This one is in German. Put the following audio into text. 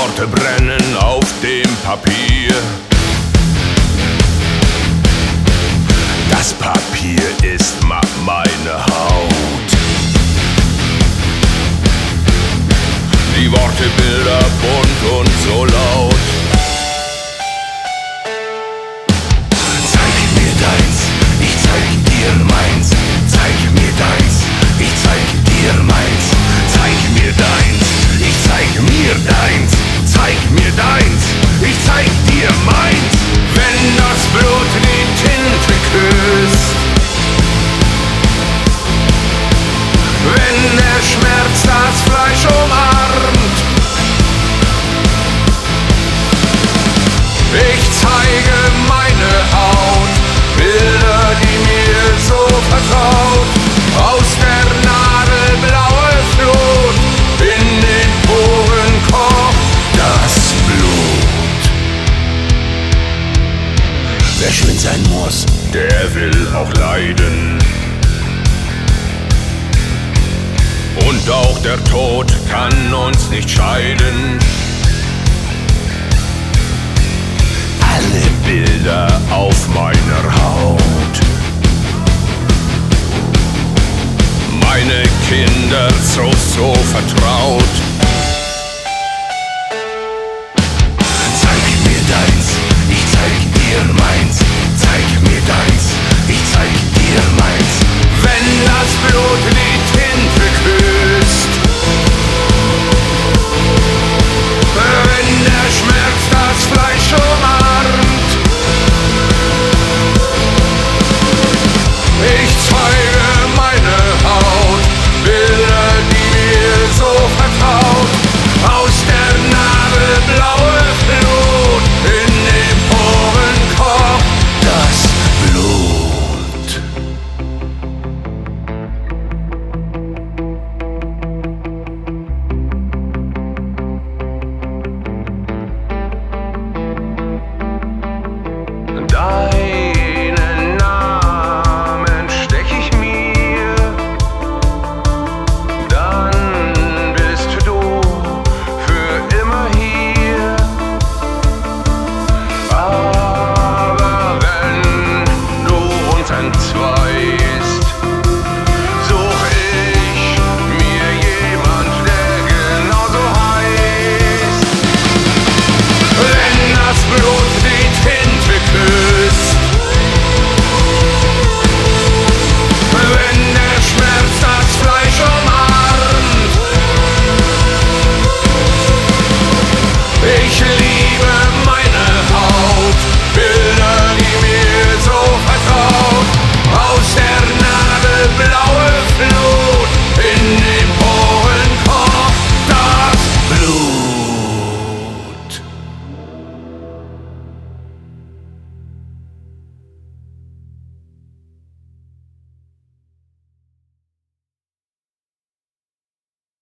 Worte brennen auf dem Papier. Das Papier ist meine Haut. Die Worte, Bilder, bunt und so laut. Zeig mir deins, ich zeig dir meins. Zeig mir deins, ich zeig dir meins. Zeig mir deins, ich zeig mir deins. Zeig mir deins, ich zeig dir meins. Wenn das Blut die Tinte küsst, wenn der Schmerz das Fleisch umarmt, ich zeige meine Haut, Bilder, die mir so vertraut, aus der Nadel blaue Flut, in den Poren kocht das Blut. Wer schön sein muss, Der will auch leiden. Und auch der Tod kann uns nicht scheiden. Alle Bilder auf meiner Haut, meine Kinder so vertraut.